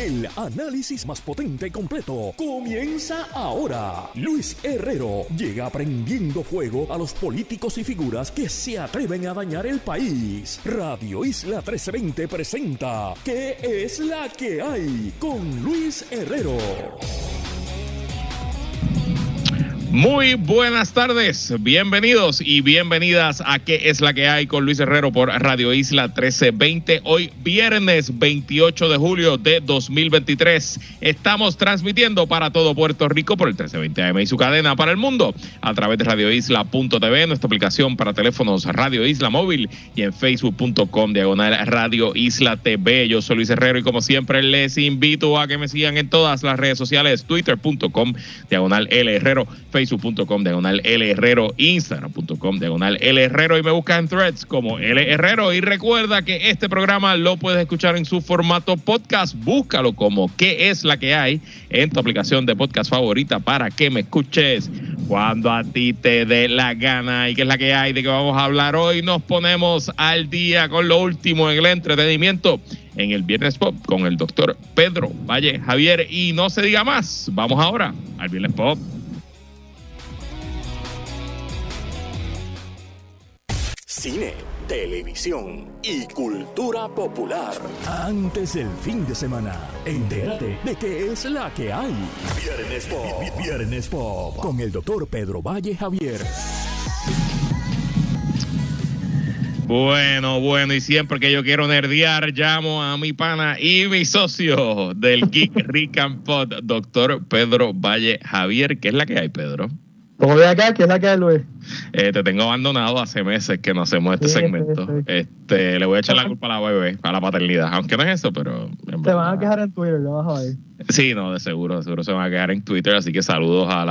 El análisis más potente y completo comienza ahora. Luis Herrero llega prendiendo fuego a los políticos y figuras que se atreven a dañar el país. Radio Isla 1320 presenta ¿Qué es la que hay? Con Luis Herrero. Muy buenas tardes, bienvenidos y bienvenidas a ¿Qué es la que hay? Con Luis Herrero por Radio Isla 1320. Hoy viernes 28 de julio de 2023. Estamos transmitiendo para todo Puerto Rico por el 1320 AM y su cadena para el mundo a través de radioisla.tv, nuestra aplicación para teléfonos Radio Isla Móvil y en facebook.com/Radio Isla TV. Yo soy Luis Herrero y como siempre les invito a que me sigan en todas las redes sociales, twitter.com/L Herrero, facebook.com/L Herrero, instagram.com/L Herrero y me buscas en Threads como L Herrero. Y recuerda que este programa lo puedes escuchar en su formato podcast. Búscalo como ¿Qué es la que hay? En tu aplicación de podcast favorita para que me escuches cuando a ti te dé la gana. ¿Y qué es la que hay? ¿De qué vamos a hablar hoy? Nos ponemos al día con lo último en el entretenimiento en el Viernes Pop con el doctor Pedro Valle Javier. Y no se diga más, vamos ahora al Viernes Pop. Cine, televisión y cultura popular. Antes del fin de semana, entérate de qué es la que hay. Viernes Pop. Viernes Pop con el doctor Pedro Valle Javier. Bueno, y siempre que yo quiero nerdear, llamo a mi pana y mi socio del Geek Rick and Pod, doctor Pedro Valle Javier. ¿Qué es la que hay, Pedro? ¿Cómo ve acá? ¿Qué es la que hay, Luis? Te tengo abandonado hace meses que no hacemos este segmento. Sí. Le voy a echar la culpa a la bebé, a la paternidad, aunque no es eso, pero... Se van a quejar en Twitter, ya vas a ver. Sí, no, de seguro se van a quedar en Twitter, así que saludos a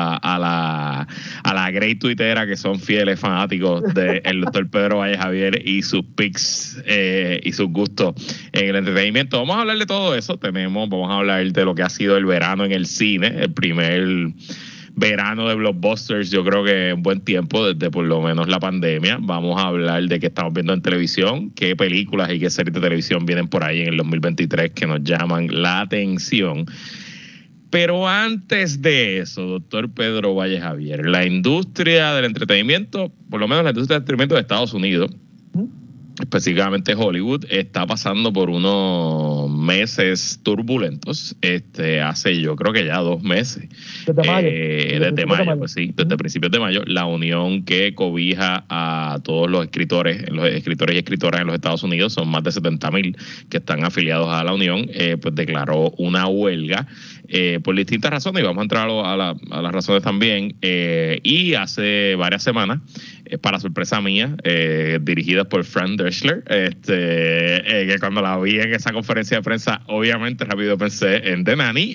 la great tuitera que son fieles fanáticos del doctor Pedro Valle Javier y sus pics y sus gustos en el entretenimiento. Vamos a hablar de todo eso, vamos a hablar de lo que ha sido el verano en el cine, el primer verano de blockbusters, yo creo que en buen tiempo, desde por lo menos la pandemia. Vamos a hablar de qué estamos viendo en televisión, qué películas y qué series de televisión vienen por ahí en el 2023 que nos llaman la atención. Pero antes de eso, doctor Pedro Valle Javier, la industria del entretenimiento, por lo menos la industria del entretenimiento de Estados Unidos, específicamente Hollywood, está pasando por unos meses turbulentos. Hace yo creo que ya 2 meses. Desde mayo. Desde mayo, pues sí, desde principios de mayo, la unión que cobija a todos los escritores y escritoras en los Estados Unidos, son más de 70,000 que están afiliados a la unión, pues declaró una huelga por distintas razones, y vamos a entrar a las razones también. Y hace varias semanas, para sorpresa mía, dirigidas por Fran Drescher, que cuando la vi en esa conferencia de prensa, obviamente rápido pensé en The Nanny.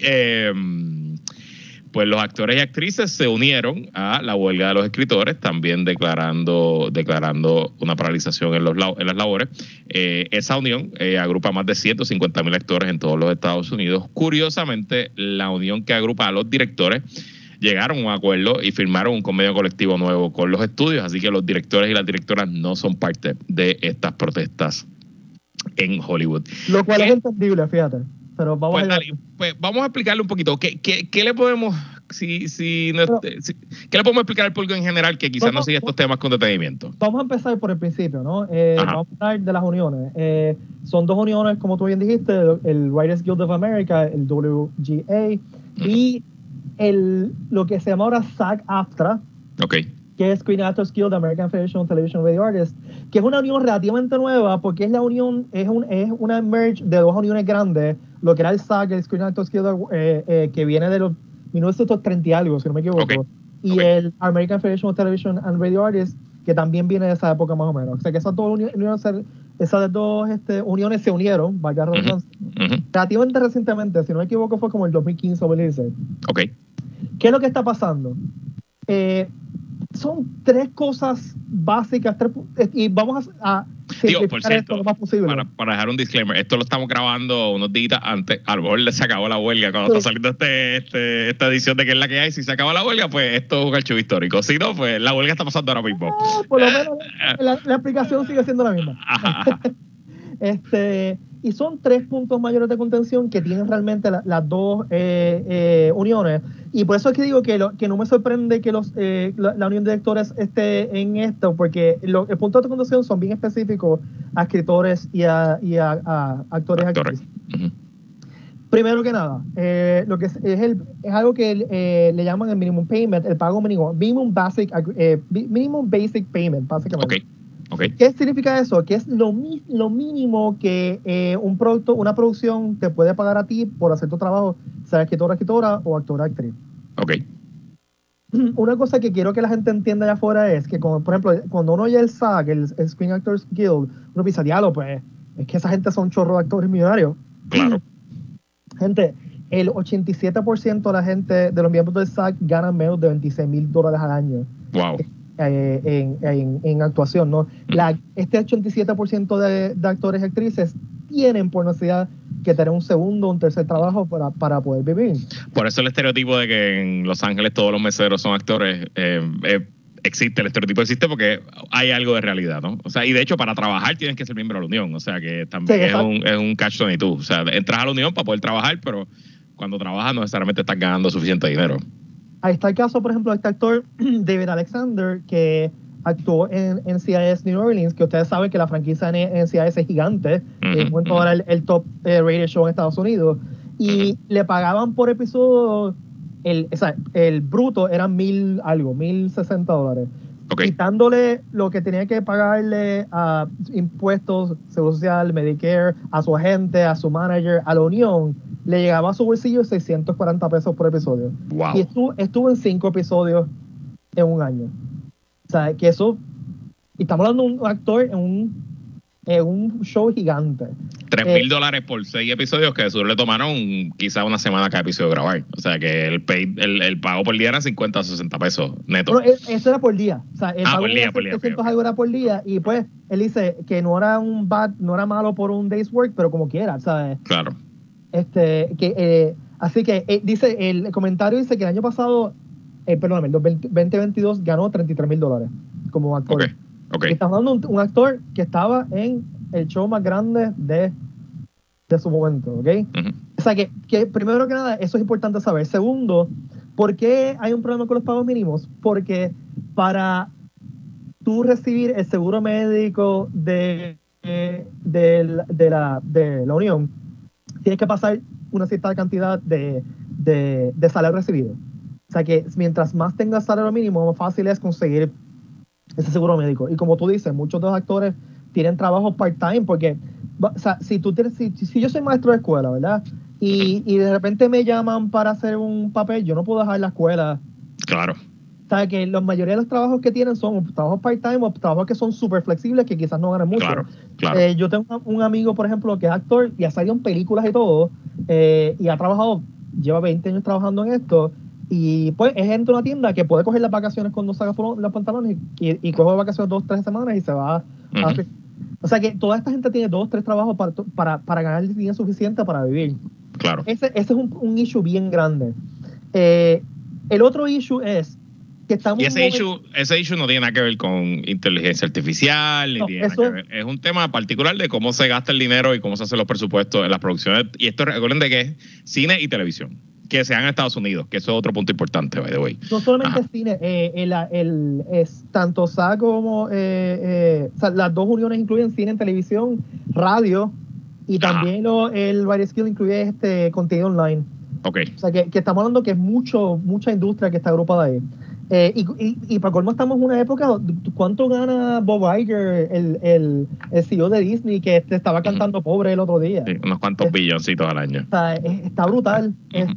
Pues los actores y actrices se unieron a la huelga de los escritores, también declarando una paralización en las labores. Esa unión agrupa más de 150,000 actores en todos los Estados Unidos. Curiosamente, la unión que agrupa a los directores llegaron a un acuerdo y firmaron un convenio colectivo nuevo con los estudios, así que los directores y las directoras no son parte de estas protestas en Hollywood. Lo cual es entendible, fíjate. Pero vamos vamos a explicarle un poquito. ¿Qué le podemos ¿qué le podemos explicar al público en general que quizás no sigue estos temas con detenimiento? Vamos a empezar por el principio, ¿no? Vamos a hablar de las uniones. Son 2 uniones, como tú bien dijiste, el Writers Guild of America, el WGA, y lo que se llama ahora SAG-AFTRA, que es Screen Actors Guild, American Federation of Television Radio Artists, que es una unión relativamente nueva porque es la unión, es una merge de 2 uniones grandes, lo que era el SAG, el Screen Actors Guild, que viene de los 1930 y algo, si no me equivoco, y el American Federation of Television and Radio Artists, que también viene de esa época más o menos. O sea que esas dos uniones se unieron, valga la redundancia, relativamente recientemente, si no me equivoco fue como el 2015 o 2016. ¿Qué es lo que está pasando? Son 3 cosas básicas, y vamos a por cierto, lo más posible. Para dejar un disclaimer, esto lo estamos grabando unos días antes, a lo mejor se acabó la huelga cuando está saliendo esta edición de ¿Qué es la que hay? Si se acaba la huelga, pues esto es un archivo histórico. Si no, pues la huelga está pasando ahora mismo. Por lo menos la explicación sigue siendo la misma. Y son 3 puntos mayores de contención que tienen realmente las dos uniones. Y por eso es que digo que no me sorprende que la unión de directores esté en esto, porque los puntos de contención son bien específicos a escritores y a actores. Actrices. Uh-huh. Primero que nada, lo que es algo que le llaman el minimum payment, el pago mínimo, minimum basic payment, básicamente. Okay. ¿Qué significa eso? Que es lo mínimo que una producción te puede pagar a ti por hacer tu trabajo, sea escritora o actor-actriz. Okay. Una cosa que quiero que la gente entienda allá afuera es que, por ejemplo, cuando uno oye el SAG, el Screen Actors Guild, uno piensa, diablo, pues, es que esa gente son chorros de actores millonarios. Claro. Gente, el 87% de la gente de los miembros del SAG ganan menos de $26,000 al año. Wow. En actuación, ¿no? Este 87% de actores y actrices tienen por necesidad que tener un segundo o un tercer trabajo para poder vivir. Por eso el estereotipo de que en Los Ángeles todos los meseros son actores existe, el estereotipo existe porque hay algo de realidad, ¿no? O sea, y de hecho para trabajar tienes que ser miembro de la unión, o sea que también es un catch-22, o sea, entras a la unión para poder trabajar, pero cuando trabajas no necesariamente estás ganando suficiente dinero. Ahí está el caso, por ejemplo, de este actor David Alexander, que actuó en NCIS New Orleans, que ustedes saben que la franquicia en NCIS es gigante, en momento era el top rated show en Estados Unidos, y le pagaban por episodio, el bruto eran $1,060. Okay. Quitándole lo que tenía que pagarle a impuestos, seguro social, Medicare, a su agente, a su manager, a la unión, le llegaba a su bolsillo $640 por episodio. Wow. Y estuvo en 5 episodios en un año. O sea, que eso... Y estamos hablando de un actor en un show gigante. $3,000 por 6 episodios, que de seguro le tomaron quizá una semana cada episodio grabar. O sea, que el pago por día era 50 o 60 pesos neto. Bueno, eso era por día. O sea, el pago por día. algo era por día. Y pues, él dice que no era malo por un day's work, pero como quiera, ¿sabes? Claro. Así que dice, el comentario dice que el año pasado, el 2022 ganó $33,000 como actor. Okay. Estamos hablando de un actor que estaba en el show más grande de su momento, ¿ok? Uh-huh. O sea que primero que nada, eso es importante saber. Segundo, ¿por qué hay un problema con los pagos mínimos? Porque para tú recibir el seguro médico de la unión, tienes que pasar una cierta cantidad de salario recibido. O sea que mientras más tengas salario mínimo, más fácil es conseguir ese seguro médico. Y como tú dices, muchos de los actores tienen trabajo part-time porque, o sea, si yo soy maestro de escuela, ¿verdad? Y de repente me llaman para hacer un papel, yo no puedo dejar la escuela. Claro. O sea, que la mayoría de los trabajos que tienen son trabajos part-time o trabajos que son súper flexibles que quizás no ganan mucho. Claro. Yo tengo un amigo, por ejemplo, que es actor y ha salido en películas y todo, y ha trabajado, lleva 20 años trabajando en esto, y pues es gente de una tienda que puede coger las vacaciones cuando saca los pantalones y coge vacaciones 2-3 semanas y se va o sea que toda esta gente tiene 2-3 trabajos para ganar el dinero suficiente para vivir. Claro. Ese es un issue bien grande. El otro issue es que estamos... Y ese issue no tiene nada que ver con inteligencia artificial, ni tiene nada que ver. Es un tema particular de cómo se gasta el dinero y cómo se hacen los presupuestos en las producciones. Y esto recuerden de que es cine y televisión, que sean en Estados Unidos, que eso es otro punto importante, by the way. No solamente cine, es tanto SAG como o sea, las dos uniones incluyen cine, televisión, radio, y también el Writers Guild incluye contenido online. Okay. O sea que estamos hablando que es mucha industria que está agrupada ahí. Y para colmo estamos en una época, ¿cuánto gana Bob Iger, el CEO de Disney, que estaba cantando pobre el otro día? Sí, unos cuantos billoncitos al año. O sea, está brutal.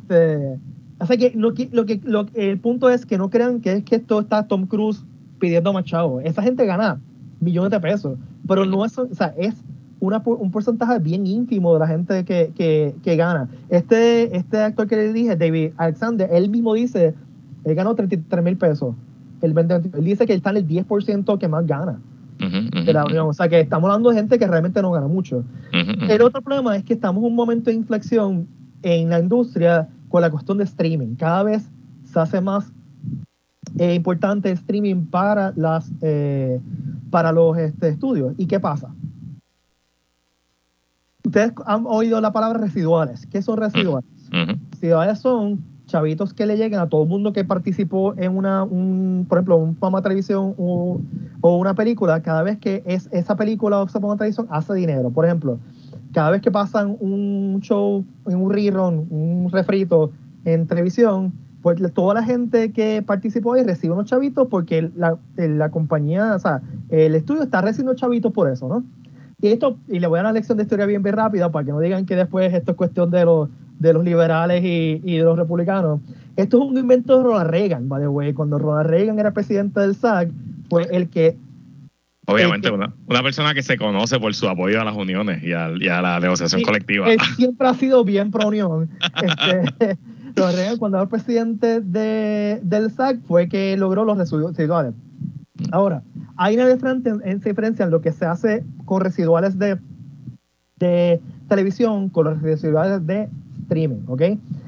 O sea que el punto es que no crean que es que esto está Tom Cruise pidiendo más chavo. Esa gente gana millones de pesos, pero no es, o sea, es un porcentaje bien ínfimo de la gente que gana. Este actor que le dije, David Alexander, él mismo dice, él ganó $33,000 el 2021. Él dice que él está en el 10% que más gana de la unión. O sea que estamos hablando de gente que realmente no gana mucho. El otro problema es que estamos en un momento de inflexión en la industria con la cuestión de streaming. Cada vez se hace más importante el streaming para los estudios. ¿Y qué pasa? ustedes han oído la palabra residuales. ¿Qué son residuales? Residuales son chavitos que le llegan a todo el mundo que participó en por ejemplo, un programa de televisión o una película. Cada vez que esa película o ese programa de televisión hace dinero. Por ejemplo, cada vez que pasan un show, un rerun, un refrito en televisión, pues toda la gente que participó ahí recibe unos chavitos porque la compañía, o sea, el estudio está recibiendo chavitos por eso, ¿no? Y le voy a dar una lección de historia bien rápida para que no digan que después esto es cuestión de los liberales y de los republicanos. Esto es un invento de Ronald Reagan, by the way. Cuando Ronald Reagan era presidente del SAG, fue el que... Obviamente, una persona que se conoce por su apoyo a las uniones y a la negociación colectiva. Él siempre ha sido bien pro unión. Ronald Reagan, cuando era presidente del SAG, fue que logró los residuales. Ahora, hay una diferencia en lo que se hace con residuales de televisión con los residuales de streaming, ¿ok?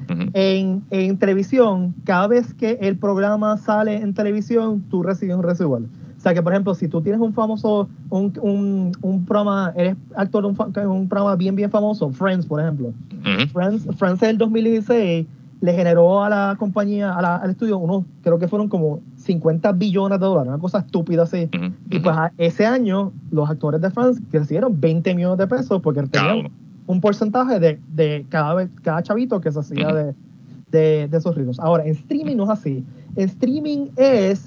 En televisión, cada vez que el programa sale en televisión, tú recibes un residual. O sea que, por ejemplo, si tú tienes un famoso, un programa, eres actor de un programa bien famoso, Friends, por ejemplo. Friends del 2016 le generó a la compañía, al estudio, creo que fueron como $50 billones, una cosa estúpida así. Y pues ese año, los actores de Friends recibieron $20 millones porque tenían un porcentaje de cada chavito que se hacía de esos ritmos. Ahora, en streaming no es así. En streaming es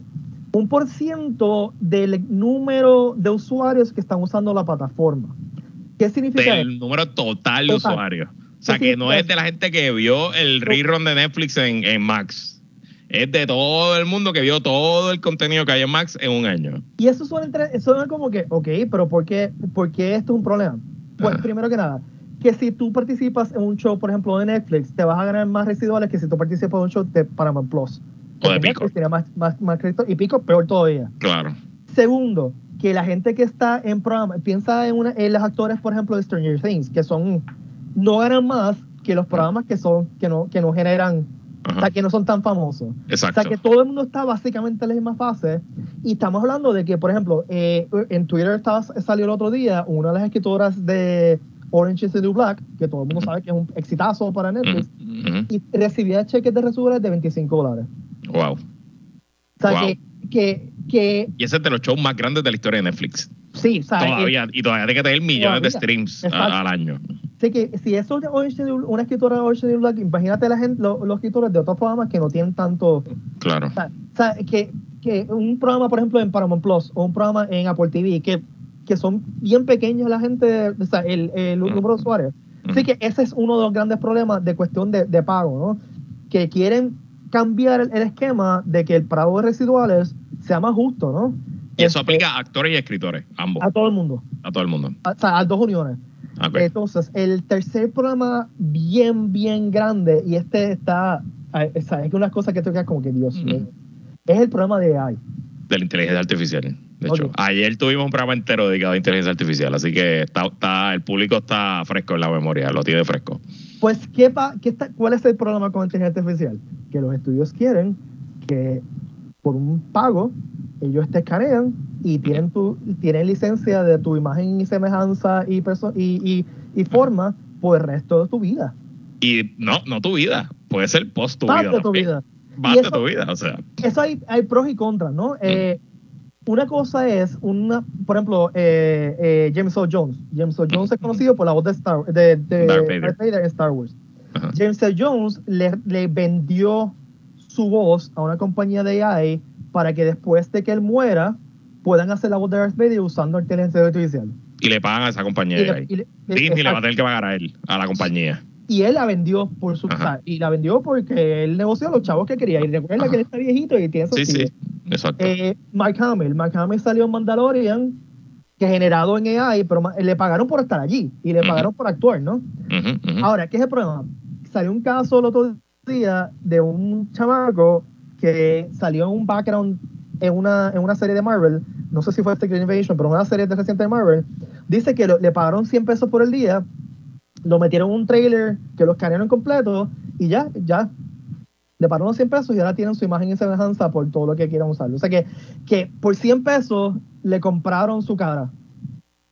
1% del número de usuarios que están usando la plataforma. ¿Qué significa el número total de usuarios? O sea, que no es de la gente que vio el rerun de Netflix en Max. Es de todo el mundo que vio todo el contenido que hay en Max en un año. Y eso suena como que, ok, pero ¿por qué esto es un problema? Pues, primero que nada, que si tú participas en un show, por ejemplo, de Netflix, te vas a ganar más residuales que si tú participas en un show de Paramount Plus. O de Pico. Tiene más crédito, y Pico peor todavía. Claro. Segundo, que la gente que está en programa, piensa en los actores, por ejemplo, de Stranger Things, que no ganan más que los programas que no generan, o sea, que no son tan famosos. Exacto. O sea, que todo el mundo está básicamente en la misma fase. Y estamos hablando de que, por ejemplo, en Twitter salió el otro día una de las escritoras de Orange is the New Black, que todo el mundo sabe que es un exitazo para Netflix, y recibía cheques de residuales de $25. Wow. O sea, que y ese es de los shows más grandes de la historia de Netflix. Sí, o sea, todavía tiene que tener millones de streams al año. Así que si eso es una escritora de Orange is the New Black, imagínate los escritores de otros programas que no tienen tanto. Claro. O sea, que un programa, por ejemplo, en Paramount Plus o un programa en Apple TV, que son bien pequeños la gente, o sea, el número de usuarios. Así que ese es uno de los grandes problemas de cuestión de pago, ¿no? Que quieren cambiar el esquema de que el pago de residuales sea más justo, ¿no? Y eso aplica a actores y escritores, ambos. A todo el mundo. A todo el mundo. O sea, a las dos uniones. Okay. Entonces, el tercer programa bien grande, y está, es una cosa que te quedas como que Dios mío, es el programa de AI. De la inteligencia artificial. De hecho, ayer tuvimos un programa entero dedicado a inteligencia artificial, así que el público está fresco en la memoria, lo tiene fresco. Pues, ¿cuál es el problema con inteligencia artificial? Que los estudios quieren que por un pago ellos te escanean y tienen licencia de tu imagen y semejanza y forma por el resto de tu vida. Y no tu vida, puede ser post tu vida. Tu vida. Basta tu vida, o sea. Eso hay pros y contras, ¿no? Una cosa es, por ejemplo, James Earl Jones. James Earl Jones es conocido por la voz de Darth Vader en Star Wars. James Earl Jones le vendió su voz a una compañía de AI para que después de que él muera puedan hacer la voz de Darth Vader usando inteligencia artificial. Y le pagan a esa compañía de AI. Disney le va a tener que pagar a él, a la compañía. Y él la vendió y la vendió porque él negoció a los chavos que quería. Y recuerda que él está viejito y tiene esos Sí, exacto. Mark Hamill salió en Mandalorian, que generado en AI, pero le pagaron por estar allí y le pagaron por actuar, ¿no? Ahora, ¿qué es el problema? Salió un caso el otro día de un chamaco que salió en un background en una serie de Marvel, no sé si fue Secret Invasion, pero una serie de reciente de Marvel. Dice que le pagaron $100 por el día, lo metieron en un trailer que lo escanearon completo y ya le pagaron $100 y ahora tienen su imagen y semejanza por todo lo que quieran usarlo. O sea que por $100 le compraron su cara.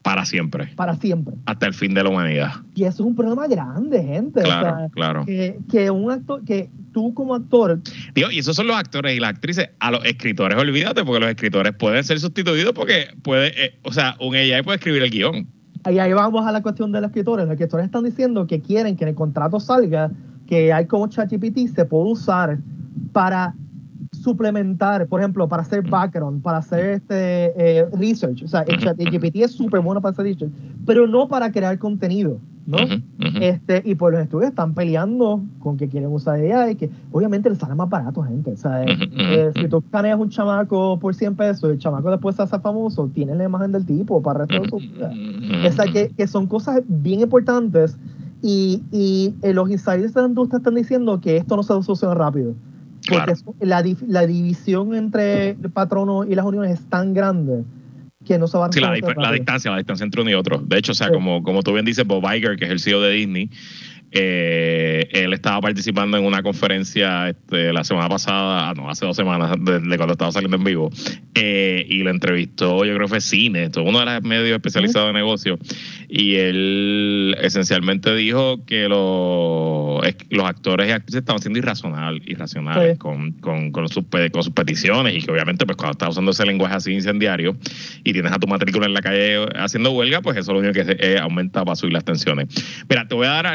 Para siempre. Para siempre. Hasta el fin de la humanidad. Y eso es un problema grande, gente. Claro, o sea, claro. Que un actor, que tú como actor... Digo, y esos son los actores y las actrices. A los escritores, olvídate, porque los escritores pueden ser sustituidos porque un AI puede escribir el guión. Y ahí vamos a la cuestión de los escritores. Los escritores están diciendo que quieren que en el contrato salga que hay como ChatGPT se puede usar para suplementar, por ejemplo, para hacer background, para hacer research. O sea, el ChatGPT es súper bueno para hacer research, pero no para crear contenido, ¿no? Y pues los estudios están peleando con que quieren usar AI, que obviamente les sale más barato, gente. O sea, si tú escaneas un chamaco por 100 pesos, el chamaco después se hace famoso, tienes la imagen del tipo para el resto de su vida. O sea, que son cosas bien importantes y los insiders de la industria están diciendo que esto no se soluciona rápido. Porque la división entre el patrono y las uniones es tan grande que no se va a resolver. Sí, la distancia entre uno y otro. De hecho, o sea, como tú bien dices, Bob Iger, que es el CEO de Disney, él estaba participando en una conferencia la semana pasada, hace 2 semanas, de cuando estaba saliendo en vivo, y lo entrevistó, yo creo que fue Cine, uno de los medios especializados de negocios, y él esencialmente dijo que los actores y actrices estaban siendo irracionales con sus peticiones, y que obviamente pues cuando estás usando ese lenguaje así incendiario y tienes a tu matrícula en la calle haciendo huelga, pues eso lo único que aumenta para subir las tensiones. Mira, te voy a dar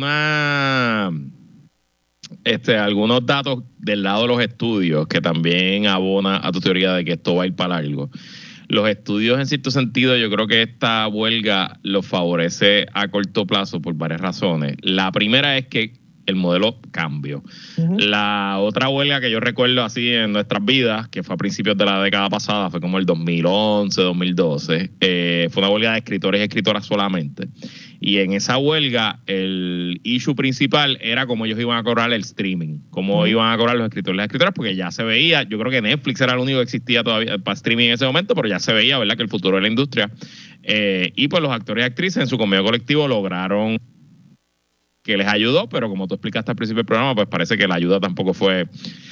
algunos datos del lado de los estudios que también abona a tu teoría de que esto va a ir para largo. Los estudios, en cierto sentido, yo creo que esta huelga los favorece a corto plazo por varias razones. La primera es que el modelo cambió. La otra huelga que yo recuerdo así en nuestras vidas, que fue a principios de la década pasada, fue como el 2011, 2012, fue una huelga de escritores y escritoras solamente. Y en esa huelga, el issue principal era cómo ellos iban a cobrar el streaming, cómo iban a cobrar los escritores y las escritoras, porque ya se veía, yo creo que Netflix era el único que existía todavía para streaming en ese momento, pero ya se veía, ¿verdad?, que el futuro de la industria. Y pues los actores y actrices en su convenio colectivo lograron que les ayudó, pero como tú explicaste al principio del programa, pues parece que la ayuda tampoco fue...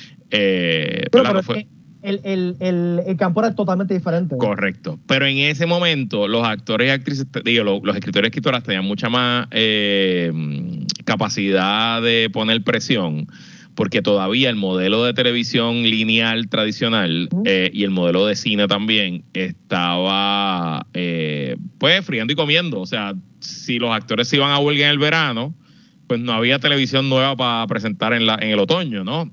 El campo era totalmente diferente. Correcto. Pero en ese momento, los actores y actrices, los escritores y escritoras tenían mucha más capacidad de poner presión, porque todavía el modelo de televisión lineal tradicional y el modelo de cine también estaba pues friendo y comiendo. O sea, si los actores se iban a huelga en el verano, pues no había televisión nueva para presentar en el otoño, ¿no?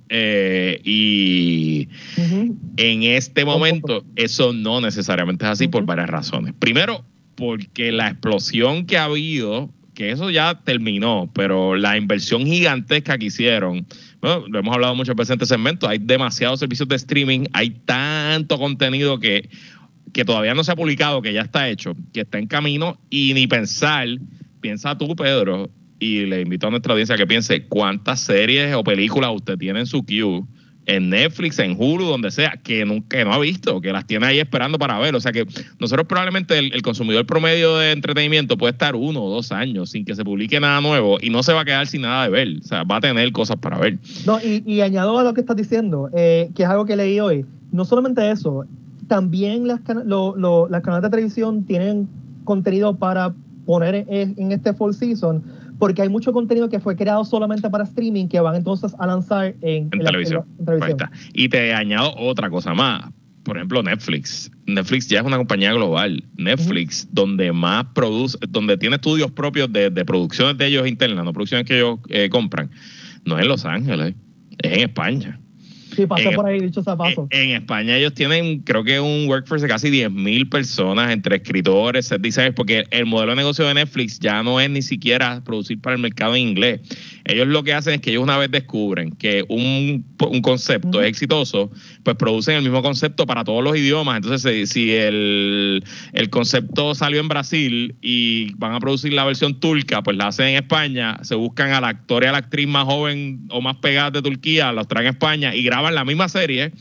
Y en este momento eso no necesariamente es así por varias razones. Primero, porque la explosión que ha habido, que eso ya terminó, pero la inversión gigantesca que hicieron, bueno, lo hemos hablado muchas veces en este segmento, hay demasiados servicios de streaming, hay tanto contenido que todavía no se ha publicado, que ya está hecho, que está en camino, y ni piensa tú, Pedro, y le invito a nuestra audiencia que piense cuántas series o películas usted tiene en su queue, en Netflix, en Hulu, donde sea, que no ha visto, que las tiene ahí esperando para ver. O sea que nosotros probablemente el consumidor promedio de entretenimiento puede estar 1 o 2 años sin que se publique nada nuevo y no se va a quedar sin nada de ver. O sea, va a tener cosas para ver. No, y añado a lo que estás diciendo, que es algo que leí hoy, no solamente eso, también las canales de televisión tienen contenido para poner en este fall season, porque hay mucho contenido que fue creado solamente para streaming que van entonces a lanzar en televisión. Y te añado otra cosa más. Por ejemplo, Netflix. Netflix ya es una compañía global. Netflix, donde más produce, donde tiene estudios propios de producciones de ellos internas, no producciones que ellos compran, no es en Los Ángeles, es en España. Sí, pasó por ahí, dicho sea paso. En España ellos tienen, creo que un workforce de casi 10,000 personas entre escritores, set designers, porque el modelo de negocio de Netflix ya no es ni siquiera producir para el mercado en inglés. Ellos lo que hacen es que ellos una vez descubren que un concepto es exitoso, pues producen el mismo concepto para todos los idiomas. Entonces, si el concepto salió en Brasil y van a producir la versión turca, pues la hacen en España, se buscan al actor y a la actriz más joven o más pegada de Turquía, los traen a España y graban la misma serie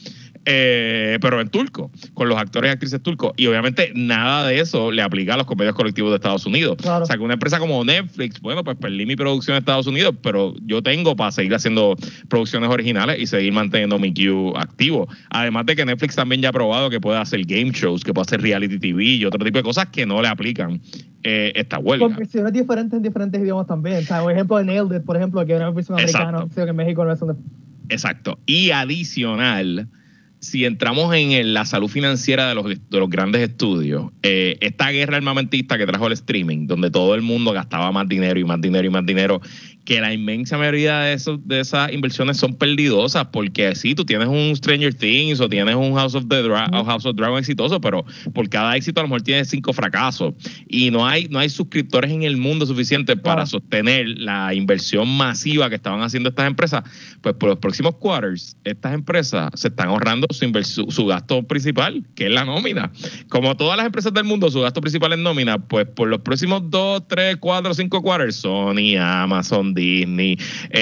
pero en turco, con los actores y actrices turcos. Y obviamente nada de eso le aplica a los convenios colectivos de Estados Unidos. Claro. O sea, que una empresa como Netflix, bueno, pues perdí mi producción en Estados Unidos, pero yo tengo para seguir haciendo producciones originales y seguir manteniendo mi queue activo. Además de que Netflix también ya ha probado que puede hacer game shows, que puede hacer reality TV y otro tipo de cosas que no le aplican esta huelga. Con versiones diferentes en diferentes idiomas también. O sea, por ejemplo, en Nailed It, por ejemplo, que era una versión americana, que en México no es donde... Exacto. Y adicional, si entramos en la salud financiera de los grandes estudios, esta guerra armamentista que trajo el streaming, donde todo el mundo gastaba más dinero y más dinero y más dinero, que la inmensa mayoría de esas inversiones son perdidosas, porque sí, tú tienes un Stranger Things o tienes un House of Dragon exitoso, pero por cada éxito a lo mejor tienes 5 fracasos y no hay suscriptores en el mundo suficientes para sostener la inversión masiva que estaban haciendo estas empresas. Pues por los próximos quarters, estas empresas se están ahorrando su gasto principal, que es la nómina. Como todas las empresas del mundo, su gasto principal es nómina, pues por los próximos 2, 3, 4, 5 quarters, Sony, Amazon, Disney,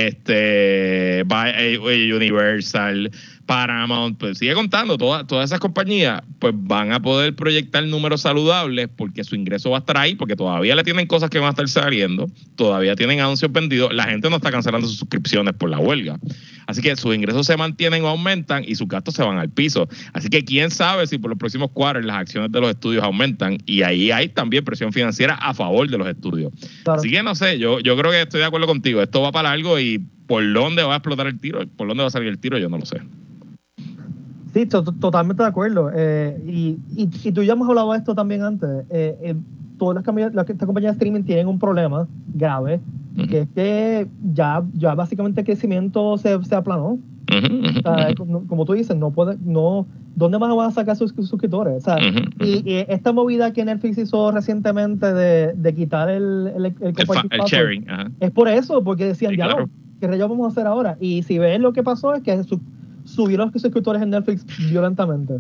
Universal, Paramount, pues sigue contando, todas esas compañías pues van a poder proyectar números saludables porque su ingreso va a estar ahí, porque todavía le tienen cosas que van a estar saliendo, todavía tienen anuncios vendidos, la gente no está cancelando sus suscripciones por la huelga, así que sus ingresos se mantienen o aumentan y sus gastos se van al piso, así que quién sabe si por los próximos quarters las acciones de los estudios aumentan y ahí hay también presión financiera a favor de los estudios. Claro. Así que no sé, yo creo que estoy de acuerdo contigo, esto va para largo y por dónde va a explotar el tiro, por dónde va a salir el tiro, yo no lo sé. Sí, totalmente de acuerdo. Y tú ya hemos hablado de esto también antes. Todas estas compañías de streaming tienen un problema grave, que es que ya básicamente el crecimiento se aplanó. O sea, como tú dices, ¿dónde más van a sacar sus suscriptores? O sea, y esta movida que Netflix hizo recientemente de quitar el sharing, es por eso, porque decían, sí, claro. ¿Qué rayos vamos a hacer ahora? Y si ven lo que pasó es que subieron los suscriptores en Netflix violentamente.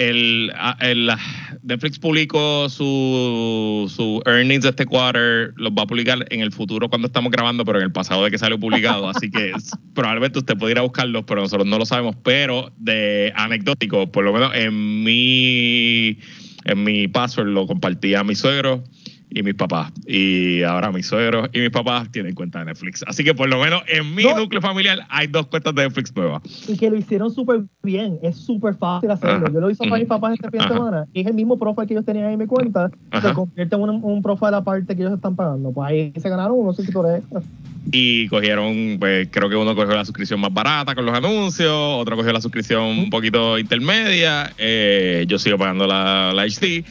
Netflix publicó su earnings de este quarter, los va a publicar en el futuro cuando estamos grabando, pero en el pasado de que salió publicado, así que probablemente usted puede ir a buscarlos, pero nosotros no lo sabemos, pero de anecdótico, por lo menos en mi password lo compartía a mi suegro y mis papás, y ahora mis suegros y mis papás tienen cuenta de Netflix, así que por lo menos en mi núcleo familiar hay 2 cuentas de Netflix nuevas. Y que lo hicieron súper bien, es súper fácil hacerlo. Yo lo hice para mis papás este fin de semana, y es el mismo profile que ellos tenían en mi cuenta, se convierte en un profile aparte que ellos están pagando, pues ahí se ganaron unos suscriptores extra. Y cogieron, pues creo que uno cogió la suscripción más barata con los anuncios, otro cogió la suscripción un poquito intermedia, yo sigo pagando la HD,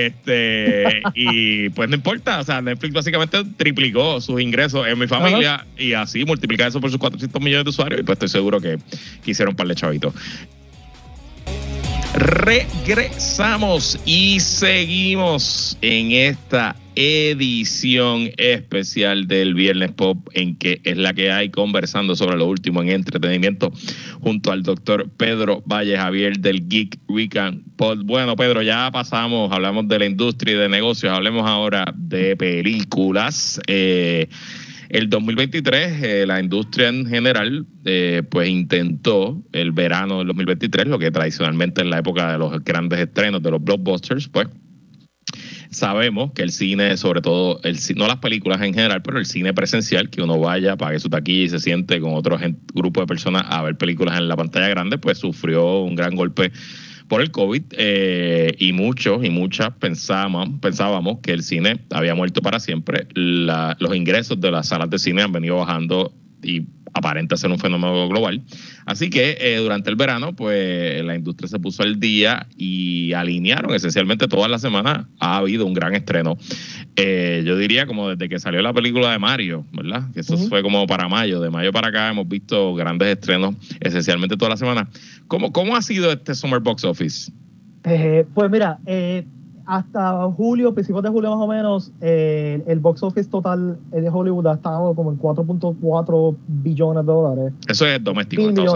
y pues no importa, o sea, Netflix básicamente triplicó sus ingresos en mi familia y así multiplica eso por sus 400 millones de usuarios y pues estoy seguro que hicieron un par de chavitos. Regresamos y seguimos en esta edición especial del Viernes Pop, en que es la que hay, conversando sobre lo último en entretenimiento junto al doctor Pedro Valle Javier del Geek Weekend Pod. Bueno, Pedro, ya pasamos, hablamos de la industria y de negocios, hablemos ahora de películas. El 2023, la industria en general, pues intentó el verano del 2023, lo que tradicionalmente es la época de los grandes estrenos, de los blockbusters, pues sabemos que el cine, sobre todo, no las películas en general, pero el cine presencial, que uno vaya, pague su taquilla y se siente con otro grupo de personas a ver películas en la pantalla grande, pues sufrió un gran golpe por el COVID, y muchos y muchas pensábamos que el cine había muerto para siempre. Los ingresos de las salas de cine han venido bajando y aparenta ser un fenómeno global. Así que durante el verano, pues la industria se puso al día y alinearon esencialmente todas las semanas. Ha habido un gran estreno. Yo diría como desde que salió la película de Mario, ¿verdad? Que eso fue como para mayo. De mayo para acá hemos visto grandes estrenos esencialmente toda la semana. ¿Cómo ha sido este Summer Box Office? Pues mira, hasta julio, principios de julio más o menos, el box office total de Hollywood ha estado como en $4.4 billones. Eso es doméstico en Estados Unidos.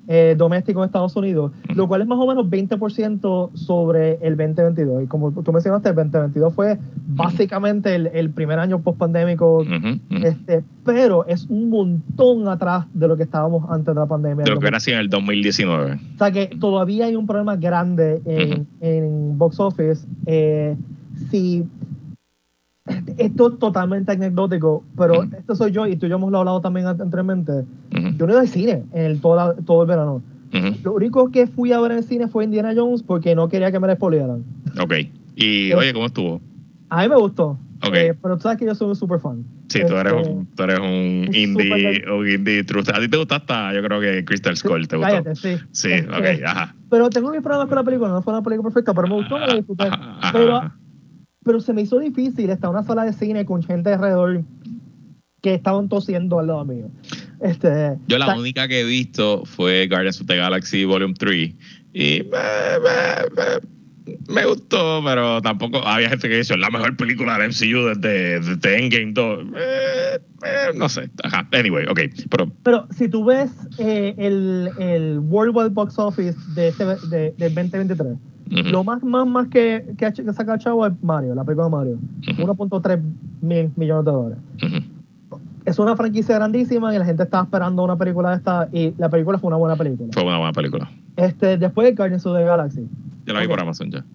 doméstico en Estados Unidos, lo cual es más o menos 20% sobre el 2022. Y como tú mencionaste, el 2022 fue básicamente el primer año post-pandémico, pero es un montón atrás de lo que estábamos antes de la pandemia. De lo que era así en el 2019. O sea que todavía hay un problema grande en box office. Si esto es totalmente anecdótico, pero esto soy yo y tú y yo hemos hablado también anteriormente. Yo no iba al cine todo el verano. Lo único que fui a ver en el cine fue Indiana Jones porque no quería que me la spoilearan. Ok. Y oye, ¿cómo estuvo? A mí me gustó. Okay. Pero tú sabes que yo soy un super fan. Sí, tú eres un indie truth. A ti te gusta hasta, yo creo que Crystal Skull te gustó. Cállate, sí. Sí, ok, ajá. Pero tengo mis problemas con la película. No fue una película perfecta, pero me gustó, me la disfruté. Pero se me hizo difícil estar en una sala de cine con gente alrededor que estaban tosiendo al lado mío. Yo la única que he visto fue Guardians of the Galaxy Volume 3 y me gustó, pero tampoco había gente que dice es la mejor película del MCU desde Endgame 2. No sé. Ajá. Anyway, ok. Pero si tú ves el Worldwide Box Office del 2023, lo más que ha sacado Chavo es Mario, la película de Mario. 1.3 mil millones de dólares. Es una franquicia grandísima y la gente estaba esperando una película de esta y la película fue una buena película. Fue una buena película. Después de Guardians of the Galaxy. Yo la vi por Amazon ya.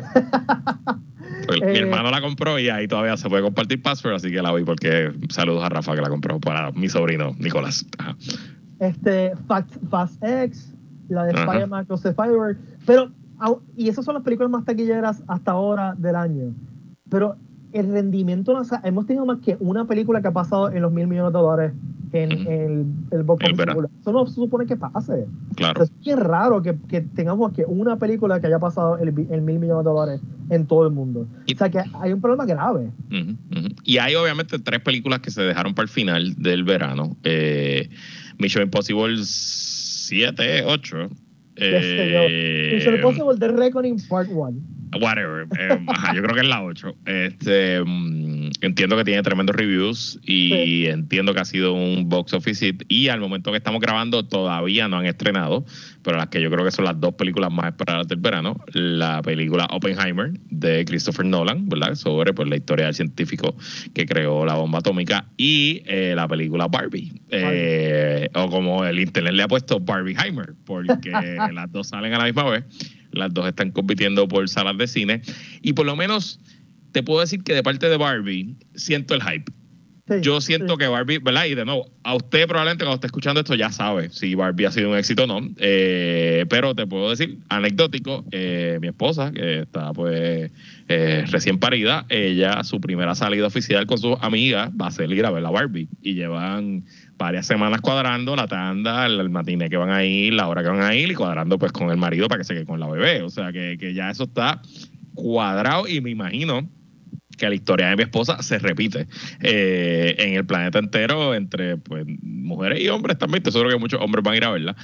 Mi hermano la compró y ahí todavía se puede compartir password, así que la vi porque saludos a Rafa que la compró para mi sobrino Nicolás. Ajá. Fast X, la de Spider-Man Across the Spider-Verse, pero y esas son las películas más taquilleras hasta ahora del año. Pero el rendimiento, hemos tenido más que una película que ha pasado en los $1,000 millones en el box office. Eso no se supone que pase. Claro. Es bien raro que tengamos que una película que haya pasado el $1,000 millones en todo el mundo. O sea que hay un problema grave. Y hay obviamente 3 películas que se dejaron para el final del verano. Mission Impossible 7, 8. Mission Impossible The Reckoning Part 1. Whatever. Yo creo que es la 8. Entiendo que tiene tremendos reviews y entiendo que ha sido un box office hit. Y al momento que estamos grabando todavía no han estrenado, pero las que yo creo que son las 2 películas más esperadas del verano. La película Oppenheimer de Christopher Nolan, ¿verdad? Sobre la historia del científico que creó la bomba atómica. Y la película Barbie. O como el internet le ha puesto Barbieheimer, porque las 2 salen a la misma vez. Las 2 están compitiendo por salas de cine. Y por lo menos te puedo decir que de parte de Barbie siento el hype. Sí, yo siento que Barbie, ¿verdad? Y de nuevo, a usted probablemente cuando esté escuchando esto ya sabe si Barbie ha sido un éxito o no. Pero te puedo decir, anecdótico, mi esposa, que está pues recién parida, ella, su primera salida oficial con sus amigas va a ser ir a ver la Barbie. Y llevan varias semanas cuadrando la tanda, el matiné que van a ir, la hora que van a ir y cuadrando pues con el marido para que se quede con la bebé. O sea que ya eso está cuadrado y me imagino que la historia de mi esposa se repite en el planeta entero entre pues mujeres y hombres también. Estoy seguro que muchos hombres van a ir a verla.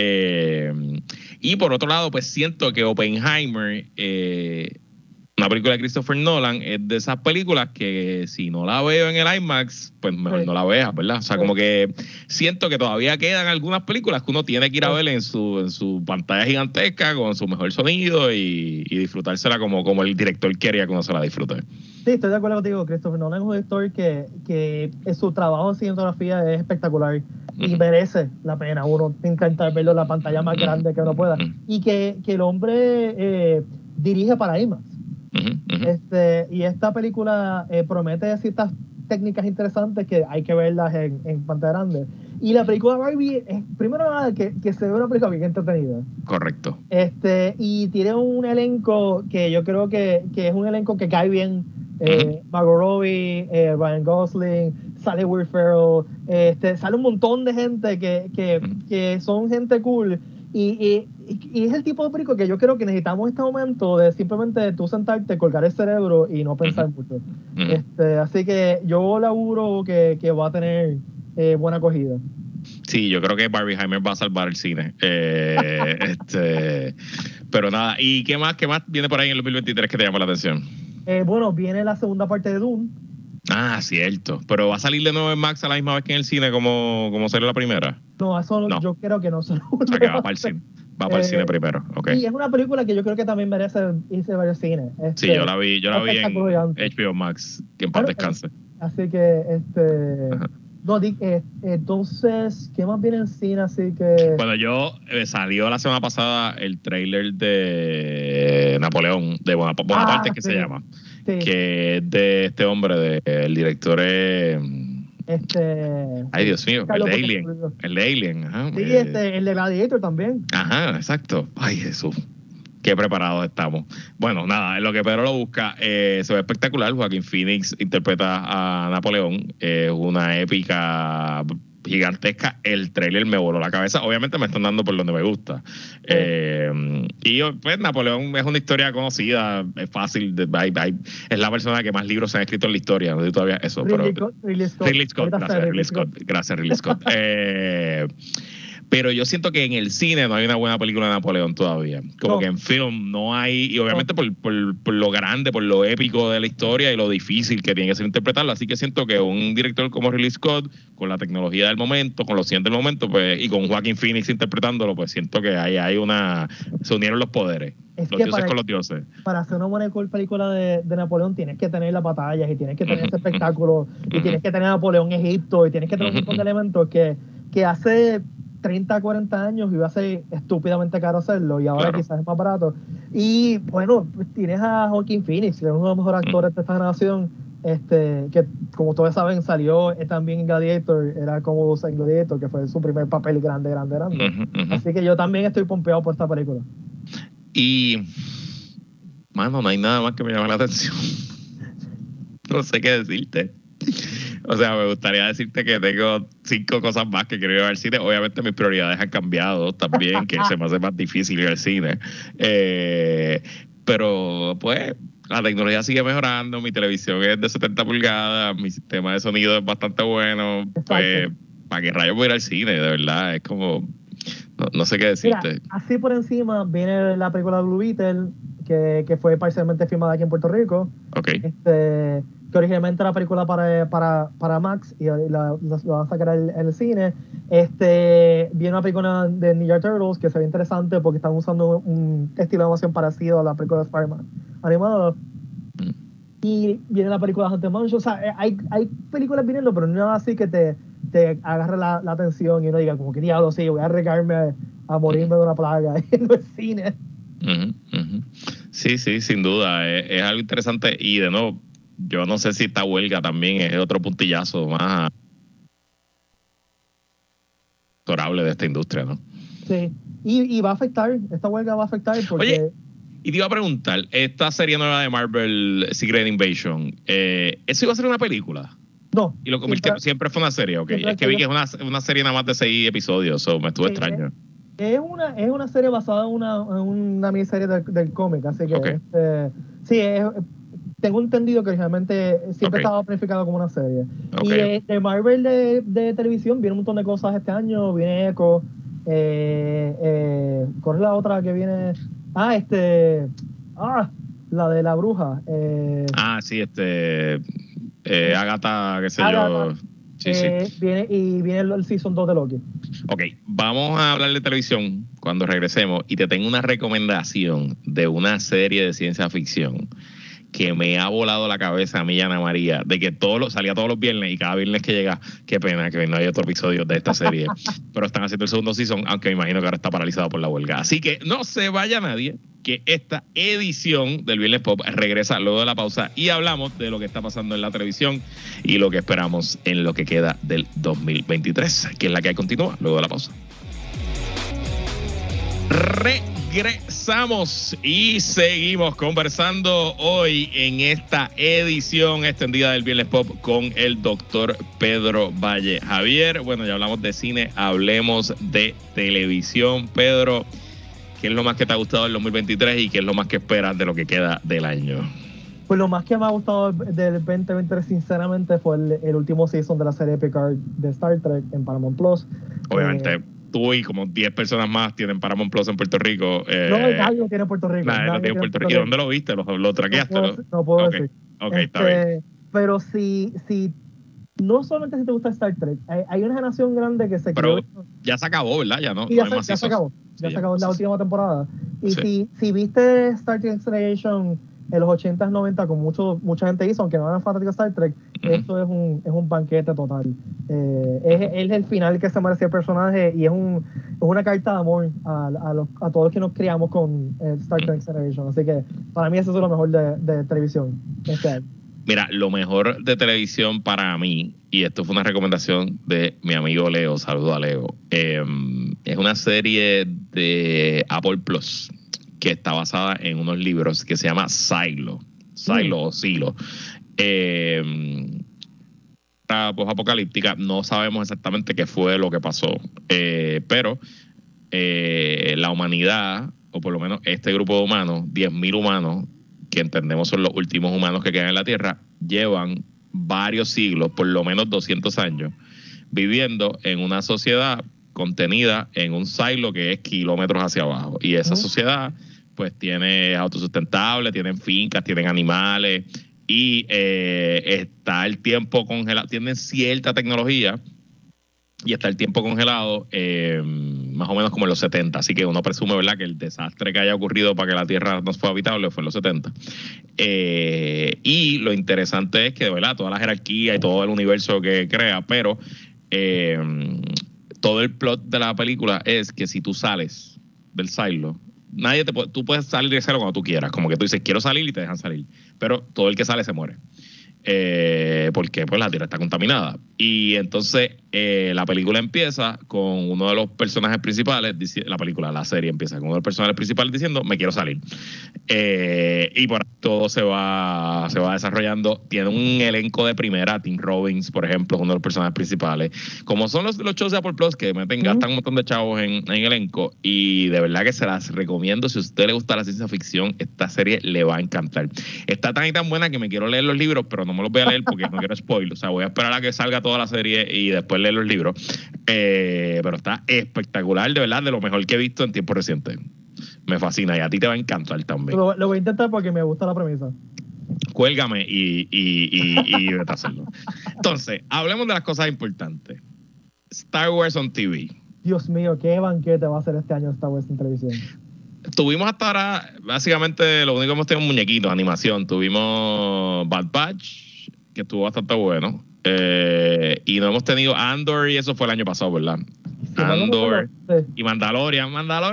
Y por otro lado, pues siento que Oppenheimer, una película de Christopher Nolan, es de esas películas que si no la veo en el IMAX, pues mejor no la veas, ¿verdad? O sea, como que siento que todavía quedan algunas películas que uno tiene que ir a ver en su pantalla gigantesca, con su mejor sonido y disfrutársela como el director quería que uno se la disfrute. Sí, estoy de acuerdo contigo. Christopher Nolan es un director que su trabajo de cinematografía es espectacular y merece la pena uno intentar verlo en la pantalla más grande que uno pueda. Y que el hombre dirige para IMAX. Y esta película promete ciertas técnicas interesantes que hay que verlas en pantalla grande. Y la película Barbie es, primero nada, que se ve una película bien entretenida. Correcto. Y tiene un elenco que yo creo que es un elenco que cae bien. Margot Robbie, Ryan Gosling, sale Will Ferrell, sale un montón de gente que son gente cool. Y es el tipo de película que yo creo que necesitamos en este momento de simplemente tú sentarte, colgar el cerebro y no pensar mucho. Así que yo le auguro que va a tener buena acogida. Sí, yo creo que Barbieheimer va a salvar el cine. Pero nada, ¿y qué más viene por ahí en el 2023 que te llama la atención? Bueno, viene la segunda parte de Dune. Ah, cierto. Pero va a salir de nuevo en Max a la misma vez que en el cine como salió la primera. No, eso no. Yo creo que no. O sea, que va para el cine. Va para el cine primero. Okay. Y es una película que yo creo que también merece irse a ver al cine. Sí, yo la vi en HBO Max, que en paz descanse. Así que, no, entonces, ¿qué más viene en cine? Así que... Bueno, salió la semana pasada el tráiler de Napoleón, de Bonaparte, que se llama. Sí. Que es de este hombre, el director ay, Dios mío, el de Alien. Ajá, sí, el de Gladiator también. Ajá, exacto. Ay, Jesús. Qué preparados estamos. Bueno, nada, en lo que Pedro lo busca, se ve espectacular. Joaquín Phoenix interpreta a Napoleón. Una épica gigantesca. El tráiler me voló la cabeza. Obviamente me están dando por donde me gusta. Y pues Napoleón es una historia conocida, es fácil. Es la persona que más libros se han escrito en la historia. No sé todavía eso. Ridley Scott. Gracias, Ridley Scott. Pero yo siento que en el cine no hay una buena película de Napoleón todavía. Como que en film no hay, y obviamente por lo grande, por lo épico de la historia y lo difícil que tiene que ser interpretarlo. Así que siento que un director como Ridley Scott, con la tecnología del momento, con los ciencias del momento, pues, y con Joaquin Phoenix interpretándolo, pues siento que se unieron los poderes. Los dioses con los dioses. Para hacer una buena película de Napoleón tienes que tener las batallas y tienes que tener ese espectáculo y tienes que tener a Napoleón en Egipto y tienes que tener un montón de elementos que hace 30, 40 años iba a ser estúpidamente caro hacerlo y ahora quizás es más barato. Y bueno, tienes a Joaquin Phoenix, que es uno de los mejores actores de esta generación, que como todos saben salió también en Gladiator, era como en Gladiator, que fue su primer papel grande. Así que yo también estoy pompeado por esta película. Y mano, no hay nada más que me llame la atención. No sé qué decirte. O sea, me gustaría decirte que tengo 5 cosas más que quiero ir al cine. Obviamente mis prioridades han cambiado también, que se me hace más difícil ir al cine. Pero pues la tecnología sigue mejorando, mi televisión es de 70 pulgadas, mi sistema de sonido es bastante bueno. Pues, ¿para qué rayos voy a ir al cine? De verdad, es como... No sé qué decirte. Mira, así por encima viene la película Blue Beetle, que fue parcialmente filmada aquí en Puerto Rico. Okay. Que originalmente era película para Max y la van a sacar en el cine. Viene una película de Ninja Turtles que se ve interesante porque están usando un estilo de animación parecido a la película de Spider-Man animada. Y viene la película de Haunted Mansion. O sea, hay películas viniendo, pero no nada así que te agarre la atención y uno diga como que diablo, sí, voy a arriesgarme a morirme de una plaga en el cine. Sí, sin duda. Es algo interesante y de nuevo, yo no sé si esta huelga también es otro puntillazo más adorable de esta industria, ¿no? Sí, y va a afectar, esta huelga va a afectar porque... Oye, y te iba a preguntar, esta serie nueva de Marvel, Secret Invasion, ¿eso iba a ser una película? No. Y lo convirtieron, siempre fue una serie, ok. Es que vi que es una serie nada más de 6 episodios, me estuvo extraño. Es una serie basada en una miniserie del cómic, así que sí, tengo entendido que originalmente siempre estaba planificado como una serie. Y de Marvel de televisión viene un montón de cosas este año, viene Echo, ¿cuál es la otra que viene? La de la bruja. Sí, Agatha, qué sé Agatha. yo. Sí. Viene el Season 2 de Loki. Ok, vamos a hablar de televisión cuando regresemos y te tengo una recomendación de una serie de ciencia ficción que me ha volado la cabeza a mí y a Ana María, de que salía todos los viernes y cada viernes que llega, qué pena que no hay otro episodio de esta serie, pero están haciendo el segundo season, aunque me imagino que ahora está paralizado por la huelga. Así que no se vaya nadie, que esta edición del Viernes Pop regresa luego de la pausa y hablamos de lo que está pasando en la televisión y lo que esperamos en lo que queda del 2023, que es la que continúa luego de la pausa. Regresamos y seguimos conversando hoy en esta edición extendida del Viernes Pop con el doctor Pedro Valle Javier. Bueno, ya hablamos de cine, hablemos de televisión. Pedro, ¿qué es lo más que te ha gustado del 2023 y qué es lo más que esperas de lo que queda del año? Pues lo más que me ha gustado del 2023, sinceramente, fue el último season de la serie Picard de Star Trek en Paramount Plus. Obviamente, tú y como 10 personas más tienen Paramount Plus en Puerto Rico. Nadie lo tiene en Puerto Rico. Nadie lo tiene en Puerto Rico. ¿Y dónde lo viste? ¿Lo traqueaste? No puedo decir. Ok, está bien. pero si no solamente si te gusta Star Trek, hay una generación grande que se Pero ya se acabó, ¿verdad? Ya no, y no hay más. ya se acabó. Ya se acabó la última temporada. Y Sí. si viste Star Trek Next Generation en los 80s, 90, como mucha gente hizo, aunque no eran fanáticos de Star Trek, esto es un banquete total. Es el final que se merecía el personaje y es una carta de amor a todos los que nos criamos con Star Trek Next Generation. Así que para mí eso es lo mejor de televisión este año. Mira, lo mejor de televisión para mí, y esto fue una recomendación de mi amigo Leo, saludo a Leo, es una serie de Apple Plus que está basada en unos libros que se llama Silo o Silo. Posapocalíptica, no sabemos exactamente qué fue lo que pasó, pero la humanidad, o por lo menos este grupo de humanos, 10.000 humanos, que entendemos son los últimos humanos que quedan en la Tierra, llevan varios siglos, por lo menos 200 años, viviendo en una sociedad contenida en un silo que es kilómetros hacia abajo. Y esa sociedad, pues, tiene autosustentable, tienen fincas, tienen animales, y está el tiempo congelado, tienen cierta tecnología, y está el tiempo congelado más o menos como en los 70, así que uno presume, ¿verdad?, que el desastre que haya ocurrido para que la Tierra no fuera habitable fue en los 70. Y lo interesante es que, ¿verdad?, toda la jerarquía y todo el universo que crea, pero todo el plot de la película es que si tú sales del silo, tú puedes salir de cero cuando tú quieras, como que tú dices, quiero salir y te dejan salir, pero todo el que sale se muere. Porque pues la Tierra está contaminada. Y entonces la película empieza con uno de los personajes principales, la serie empieza con uno de los personajes principales diciendo, me quiero salir. Y por ahí todo se va desarrollando. Tiene un elenco de primera, Tim Robbins, por ejemplo, uno de los personajes principales. Como son los shows de Apple Plus que gastan un montón de chavos en elenco, y de verdad que se las recomiendo. Si a usted le gusta la ciencia ficción, esta serie le va a encantar. Está tan y tan buena que me quiero leer los libros, pero no me los voy a leer porque no quiero spoiler. O sea, voy a esperar a que salga toda la serie y después leer los libros. Pero está espectacular, de verdad, de lo mejor que he visto en tiempo reciente. Me fascina y a ti te va a encantar también. Lo voy a intentar porque me gusta la premisa. Cuélgame y vete a hacerlo. Entonces, hablemos de las cosas importantes. Star Wars on TV. Dios mío, qué banquete va a ser este año Star Wars en televisión. Tuvimos hasta ahora, básicamente, lo único que hemos tenido muñequitos, animación. Tuvimos Bad Batch, que estuvo bastante bueno. Y no hemos tenido Andor, y eso fue el año pasado, ¿verdad? Sí, Andor y Mandalorian.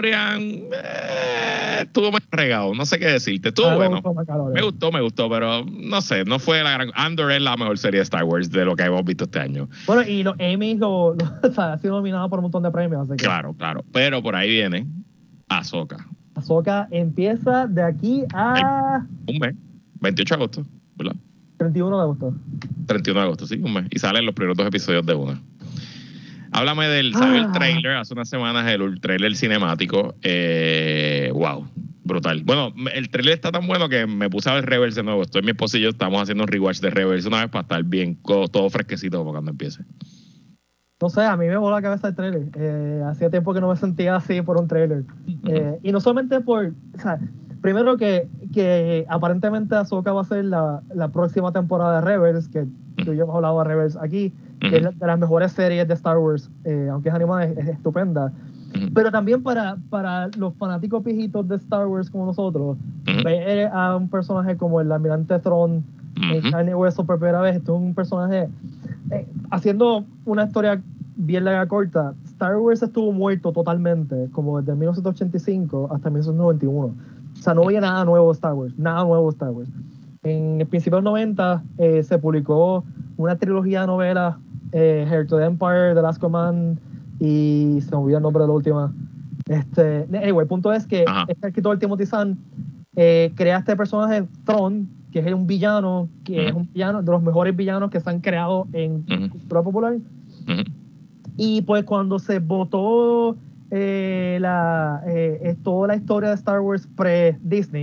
Estuvo muy regado, no sé qué decirte. Estuvo bueno. Me gustó, pero no sé, no fue la gran. Andor es la mejor serie de Star Wars de lo que hemos visto este año. Bueno, y los Emmys o sea, ha sido nominado por un montón de premios. Así que... Claro. Pero por ahí viene Ahsoka. Ahsoka empieza de aquí a... un mes, 28 de agosto, ¿verdad? 31 de agosto. 31 de agosto, sí, un mes. Y salen los primeros 2 episodios de una. Háblame salió el trailer hace unas semanas, el trailer cinemático. Wow, brutal. Bueno, el trailer está tan bueno que me puse a ver Rebels de nuevo. Mi esposo y yo estamos haciendo un rewatch de Rebels una vez para estar bien, todo fresquecito como cuando empiece. No sé, a mí me voló la cabeza el trailer. Hacía tiempo que no me sentía así por un trailer. Y no solamente por... O sea, primero que aparentemente Ahsoka va a ser la próxima temporada de Rebels, que tú y yo hemos hablado de Rebels aquí, que es de las mejores series de Star Wars, aunque es animada, es estupenda. Pero también para los fanáticos viejitos de Star Wars como nosotros, ver a un personaje como el Almirante Thrawn en carne y hueso por primera vez, esto es un personaje... haciendo una historia bien larga corta, Star Wars estuvo muerto totalmente, como desde 1985 hasta 1991. O sea, no había nada nuevo de Star Wars, En el principio de los 90 se publicó una trilogía de novelas, Heir of the Empire, The Last Command, y se me olvidó el nombre de la última. Anyway, el punto es que este escritor Timothy Zahn crea este personaje, Thrawn, que es un villano, que es un villano de los mejores villanos que se han creado en cultura popular. Y pues cuando se votó toda la historia de Star Wars pre-Disney,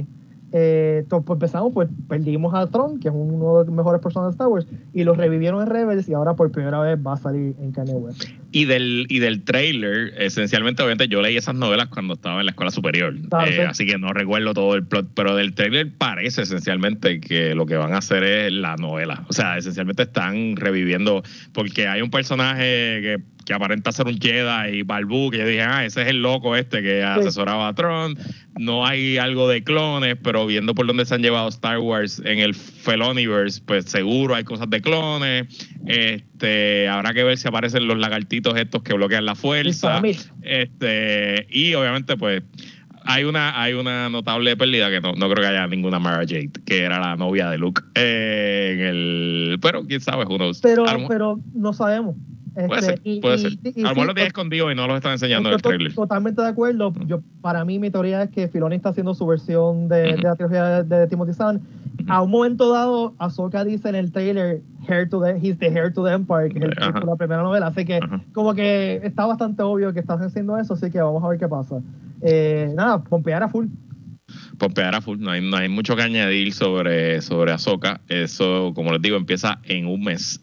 Pues empezamos, pues perdimos a Tron, que es uno de los mejores personajes de Star Wars, y lo revivieron en Rebels, y ahora por primera vez va a salir en Kanye West. Y del trailer, esencialmente, obviamente, yo leí esas novelas cuando estaba en la escuela superior, sí. Así que no recuerdo todo el plot, pero del trailer parece esencialmente que lo que van a hacer es la novela. O sea, esencialmente están reviviendo, porque hay un personaje que aparenta ser un Jedi y Balbu, que yo dije, ese es el loco que asesoraba a Tron. No hay algo de clones, pero viendo por dónde se han llevado Star Wars en el Feloniverse, pues seguro hay cosas de clones. Habrá que ver si aparecen los lagartitos estos que bloquean la fuerza. Y obviamente, pues hay una notable pérdida que no creo que haya ninguna Mara Jade, que era la novia de Luke pero quién sabe, who knows. Pero no sabemos. Puede ser. A lo mejor lo tiene escondido y no lo están enseñando en el trailer. Totalmente de acuerdo. Para mí, mi teoría es que Filoni está haciendo su versión de la trilogía de Timothy Zahn. A un momento dado, Ahsoka dice en el trailer, he's the heir to the Empire, que es el título de la primera novela. Así que, como que está bastante obvio que están haciendo eso, así que vamos a ver qué pasa. Pompear a full. No hay mucho que añadir sobre Ahsoka. Eso, como les digo, empieza en un mes.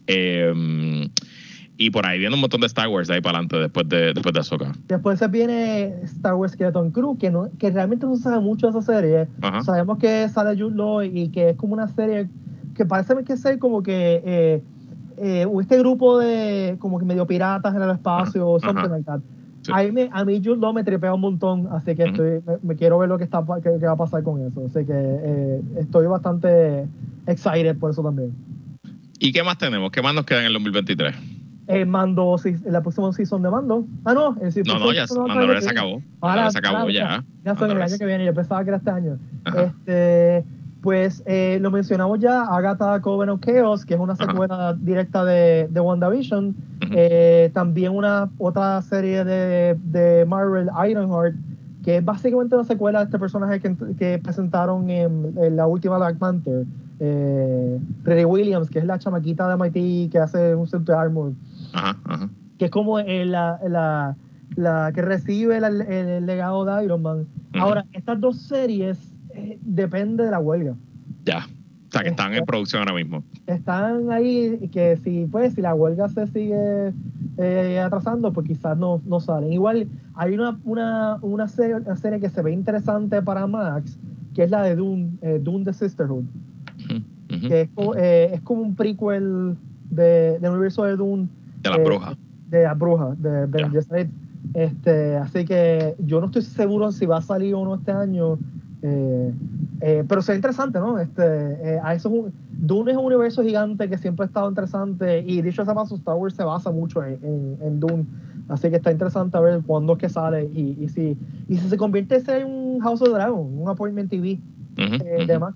Y por ahí viene un montón de Star Wars de ahí para adelante después de Ahsoka. Después se viene Star Wars Skeleton Crew, que realmente no se sabe mucho de esa serie. Sabemos que sale Jude Law y que es como una serie que parece que ser como que este grupo de como que medio piratas en el espacio, something like that. Sí. A mí Jude Law me tripea un montón, así que me quiero ver lo que va a pasar con eso. Así que estoy bastante excited por eso también. ¿Y qué más tenemos? ¿Qué más nos queda en el 2023? Mando, la próxima season de Mando. No, ya Mandalorian se acabó. Mandalorian se acabó ya. Ya son el año que viene, yo pensaba que era este año. Pues lo mencionamos ya, Agatha Coven of Chaos, que es una secuela directa de WandaVision. También otra serie de Marvel, Ironheart, que es básicamente una secuela de este personaje que presentaron en la última Black Panther. Riri Williams, que es la chamaquita de MIT que hace un set de armor. Que es como la que recibe el legado de Iron Man. Ahora, estas dos series depende de la huelga. Ya. O sea, que están en producción ahora mismo. Están ahí, que si la huelga se sigue atrasando, pues quizás no salen. Igual, hay una serie que se ve interesante para Max, que es la de Dune The Sisterhood. Que es como un prequel del universo de Dune. De la bruja. De la bruja, de Ben Gesserit. Así que yo no estoy seguro si va a salir o no este año. Pero sería interesante, ¿no? Dune es un universo gigante que siempre ha estado interesante, y dicho sea paso, Star Wars se basa mucho en Dune, así que está interesante a ver cuándo es que sale y si se convierte en ser un House of Dragon, un Appointment TV demás.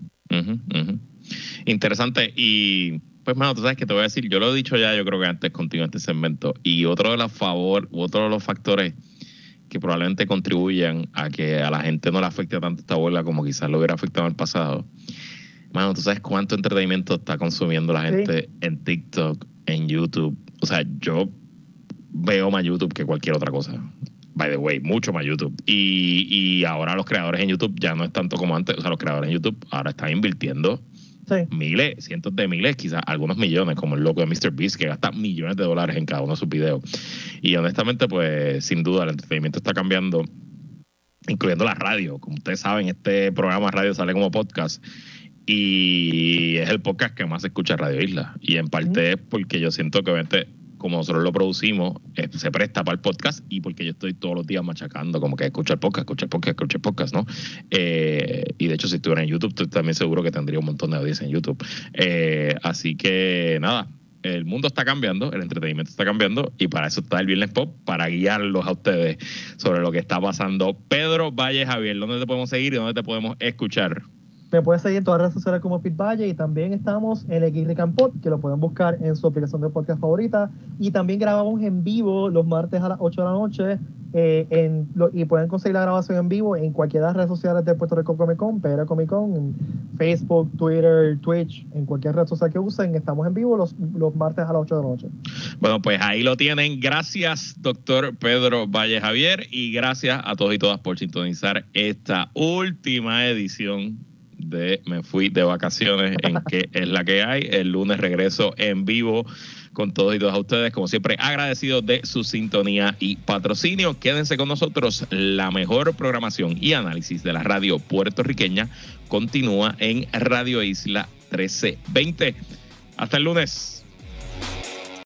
Interesante. Y pues, mano, tú sabes que te voy a decir, yo lo he dicho ya, yo creo que antes contigo en este segmento, y otro de los factores que probablemente contribuyan a que a la gente no le afecte tanto esta huelga como quizás lo hubiera afectado en el pasado. Mano, ¿tú sabes cuánto entretenimiento está consumiendo la gente en TikTok, en YouTube? O sea, yo veo más YouTube que cualquier otra cosa. By the way, mucho más YouTube. Y ahora los creadores en YouTube ya no es tanto como antes. O sea, los creadores en YouTube ahora están invirtiendo miles, cientos de miles, quizás algunos millones, como el loco de MrBeast, que gasta millones de dólares en cada uno de sus videos. Y honestamente, pues, sin duda, el entretenimiento está cambiando, incluyendo la radio. Como ustedes saben, este programa de radio sale como podcast, y es el podcast que más se escucha en Radio Isla. Y en parte es porque yo siento que, obviamente, como nosotros lo producimos, se presta para el podcast, y porque yo estoy todos los días machacando, como que escucha el podcast, ¿no? Y de hecho, si estuviera en YouTube, estoy también seguro que tendría un montón de audiencia en YouTube. Así que, nada, el mundo está cambiando, el entretenimiento está cambiando, y para eso está el Viernes Pop, para guiarlos a ustedes sobre lo que está pasando. Pedro Valle Javier, ¿dónde te podemos seguir y dónde te podemos escuchar? Me puedes seguir en todas las redes sociales como Pete Valle, y también estamos en el Rick and Pod, que lo pueden buscar en su aplicación de podcast favorita, y también grabamos en vivo los martes a las 8 de la noche y pueden conseguir la grabación en vivo en cualquiera de las redes sociales de Puerto Rico Comic Con, PR Comic Con, en Facebook, Twitter, Twitch, en cualquier red social que usen. Estamos en vivo los martes a las 8 de la noche. Bueno, pues ahí lo tienen. Gracias, doctor Pedro Valle Javier, y gracias a todos y todas por sintonizar esta última edición de Me Fui de Vacaciones en Que Es La Que Hay. El lunes regreso en vivo con todos y todas ustedes, como siempre agradecidos de su sintonía y patrocinio. Quédense con nosotros, la mejor programación y análisis de la radio puertorriqueña continúa en Radio Isla 1320. Hasta el lunes.